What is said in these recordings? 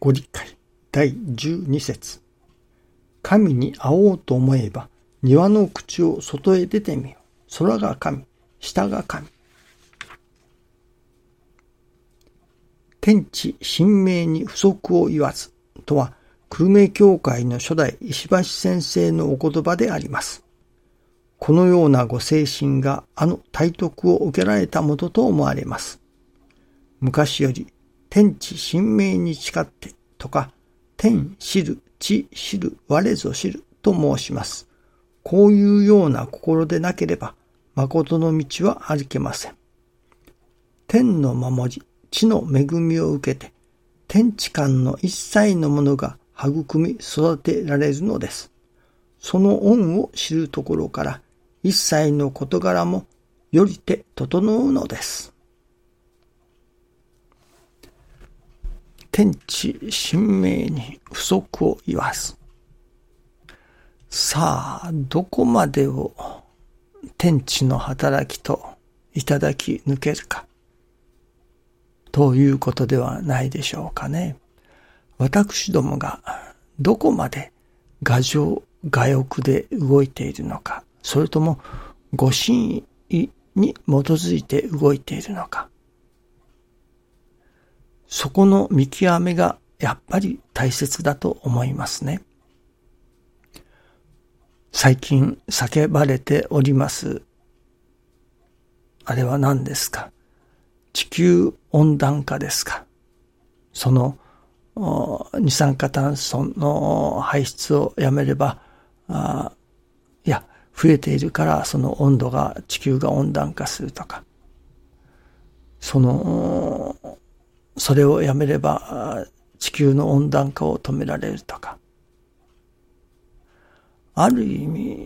ご理解第12節。神に会おうと思えば庭の口を外へ出てみよ。空が神、下が神。天地神明に不足を言わずとは久留米教会の初代石橋先生のお言葉であります。このようなご精神が体徳を受けられたものと思われます。昔より天地神明に誓ってとか天知る地知る我ぞ知ると申します。こういうような心でなければ誠の道は歩けません。天の守り、地の恵みを受けて天地間の一切のものが育み育てられるのです。その恩を知るところから一切の事柄もよりて整うのです。天地神明に不足を言わず。さあ、どこまでを天地の働きといただき抜けるかということではないでしょうかね。私どもがどこまで我情我欲で動いているのか、それともご真意に基づいて動いているのか、そこの見極めがやっぱり大切だと思いますね。最近叫ばれております。あれは何ですか？地球温暖化ですか？その二酸化炭素の排出をやめれば、増えているからその温度が地球が温暖化するとか、それをやめれば地球の温暖化を止められるとか、ある意味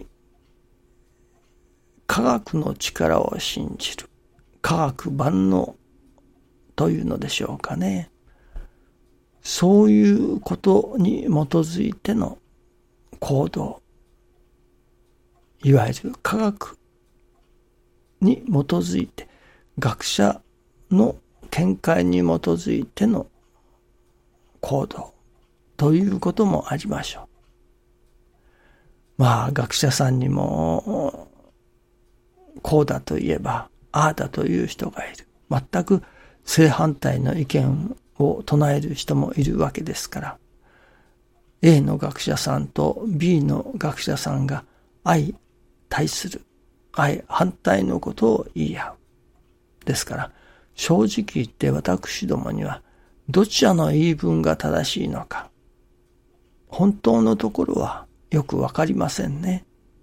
科学の力を信じる科学万能というのでしょうかね。そういうことに基づいての行動、いわゆる科学に基づいて、学者の見解に基づいての行動ということもありましょう。学者さんにもこうだといえばああだという人がいる。全く正反対の意見を唱える人もいるわけですから、A の学者さんと B の学者さんが相対する、相反対のことを言い合う。ですから正直言って私どもにはどちらの言い分が正しいのか、本当のところはよくわかりませんね。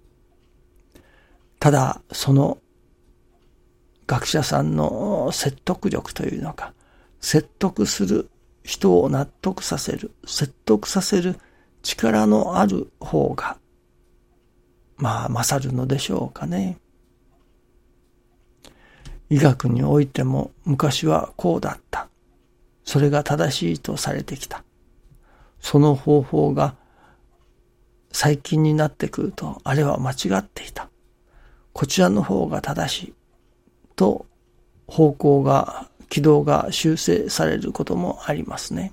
ただその学者さんの説得力というのか、説得する人を納得させる、説得させる力のある方が勝るのでしょうかね。医学においても昔はこうだった。それが正しいとされてきた。その方法が最近になってくると、あれは間違っていた。こちらの方が正しいと軌道が修正されることもありますね。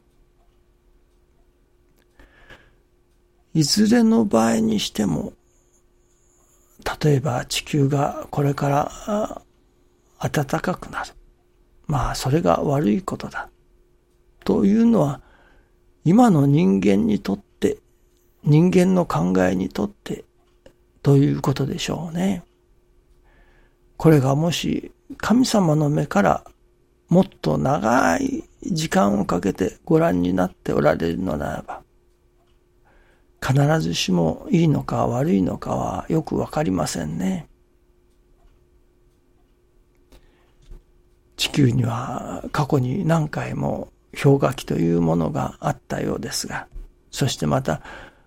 いずれの場合にしても、例えば地球がこれから暖かくなる。それが悪いことだ。というのは、今の人間にとって、人間の考えにとって、ということでしょうね。これがもし神様の目からもっと長い時間をかけてご覧になっておられるのならば、必ずしもいいのか悪いのかはよくわかりませんね。地球には過去に何回も氷河期というものがあったようですが、そしてまた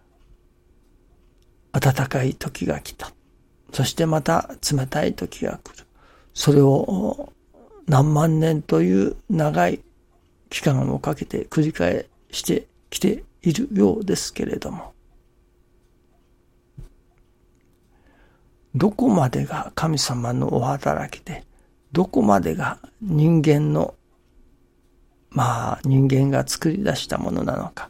暖かい時が来た。そしてまた冷たい時が来る。それを何万年という長い期間をかけて繰り返してきているようですけれども、どこまでが神様のお働きで、どこまでが人間の人間が作り出したものなのか。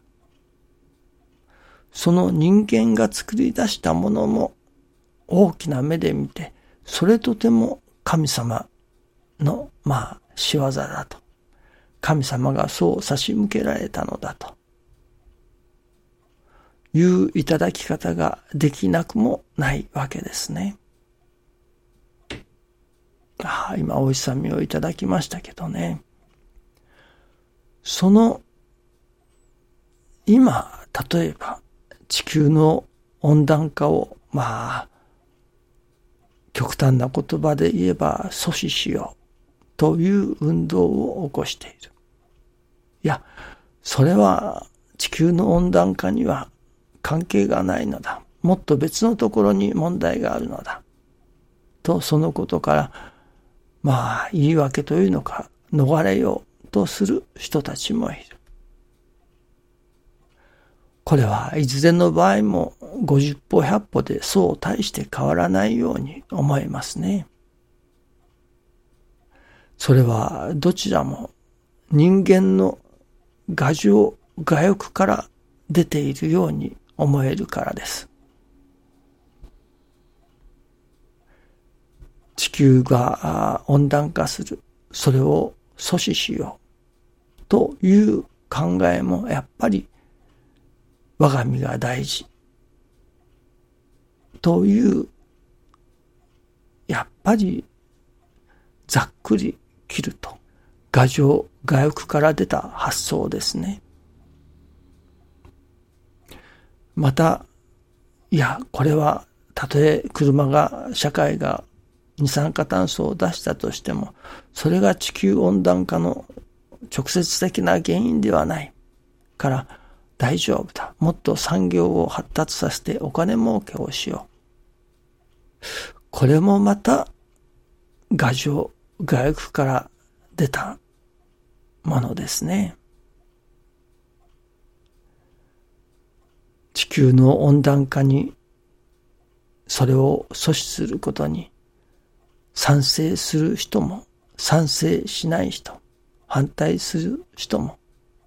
その人間が作り出したものも大きな目で見て、それとても神様の仕業だと。神様がそう差し向けられたのだといういただき方ができなくもないわけですね。今お勇みをいただきましたけどね。その今例えば地球の温暖化を極端な言葉で言えば阻止しようという運動を起こしている。いや、それは地球の温暖化には関係がないのだ。もっと別のところに問題があるのだ。とそのことから言い訳というのか逃れようとする人たちもいる。これはいずれの場合も50歩100歩でそう大して変わらないように思えますね。それはどちらも人間の我情我欲から出ているように思えるからです。地球が温暖化する、それを阻止しようという考えもやっぱり我が身が大事というやっぱりざっくり切ると我情我欲から出た発想ですね。またこれはたとえ社会が二酸化炭素を出したとしてもそれが地球温暖化の直接的な原因ではないから大丈夫だ。もっと産業を発達させてお金儲けをしよう。これもまた我情我欲から出たものですね。地球の温暖化にそれを阻止することに賛成する人も賛成しない人、反対する人も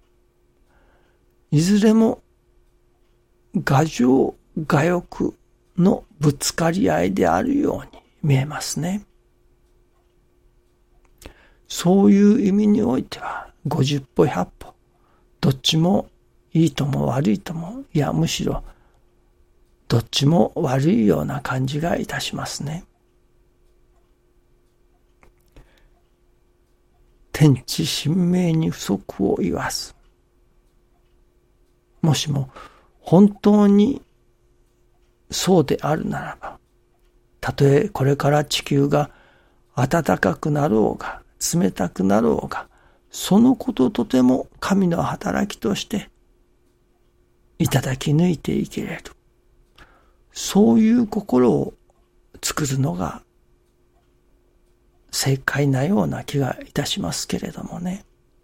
いずれも我情我欲のぶつかり合いであるように見えますね。そういう意味においては50歩100歩どっちもいいとも悪いとも、いやむしろどっちも悪いような感じがいたしますね。天地神明に不足を言わず、もしも本当にそうであるならば、たとえこれから地球が暖かくなろうが冷たくなろうが、そのこととても神の働きとしていただき抜いていけれる。そういう心を作るのが正解なような気がいたしますけれどもね。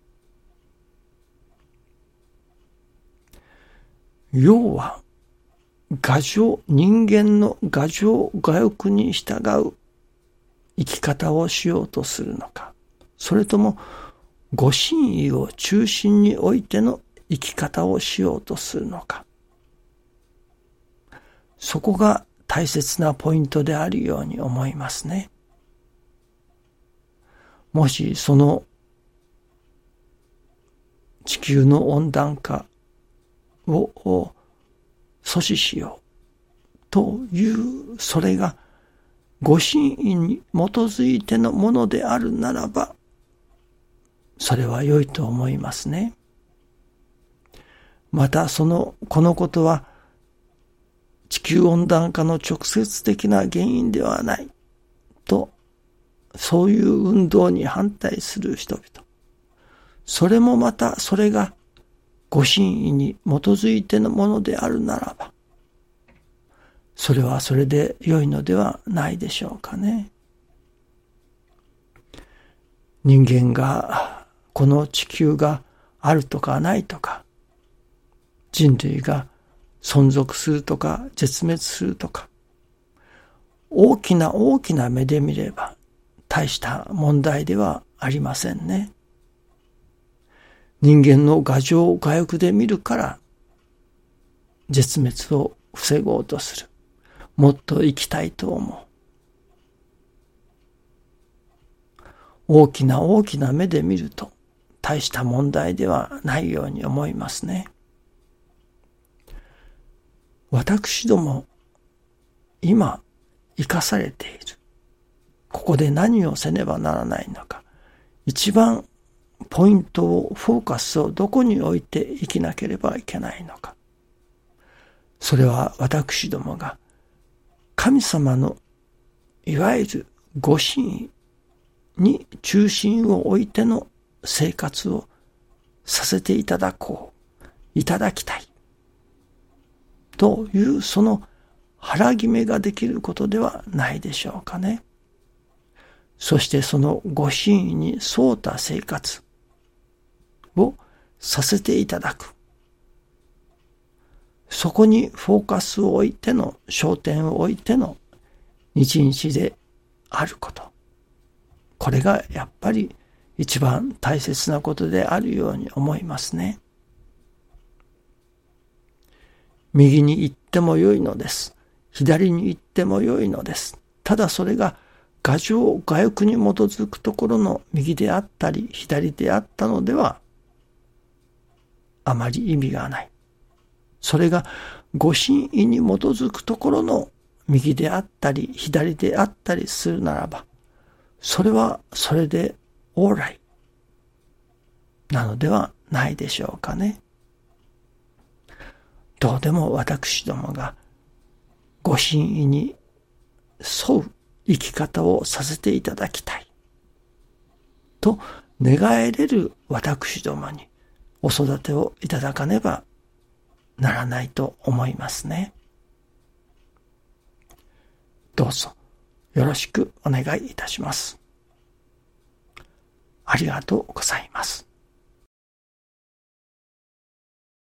要は人間の我情我欲に従う生き方をしようとするのか、それともご神意を中心に置いての生き方をしようとするのか、そこが大切なポイントであるように思いますね。もしその地球の温暖化を阻止しようというそれがご神意に基づいてのものであるならば、それは良いと思いますね。またこのことは地球温暖化の直接的な原因ではないと、そういう運動に反対する人々、それもまたそれがご神意に基づいてのものであるならば、それはそれで良いのではないでしょうかね。人間がこの地球があるとかないとか、人類が存続するとか絶滅するとか、大きな目で見れば大した問題ではありませんね。 人間の牙城牙欲で見るから絶滅を防ごうとする。もっと生きたいと思う。大きな大きな目で見ると大した問題ではないように思いますね。私ども今生かされている。ここで何をせねばならないのか。一番ポイントをフォーカスをどこに置いて生きなければいけないのか。それは私どもが神様のいわゆるご神意に中心を置いての生活をさせていただきたいというその腹決めができることではないでしょうかね。そしてそのご神意に沿った生活をさせていただく。そこにフォーカスを置いての、焦点を置いての一日であること。これがやっぱり一番大切なことであるように思いますね。右に行ってもよいのです。左に行ってもよいのです。ただそれが牙城牙欲に基づくところの右であったり左であったのではあまり意味がない。それがご神意に基づくところの右であったり左であったりするならば、それはそれで往来なのではないでしょうかね。どうでも私どもがご神意に沿う生き方をさせていただきたいと願えれる私どもにお育てをいただかねばならないと思いますね。どうぞよろしくお願いいたします。ありがとうございます。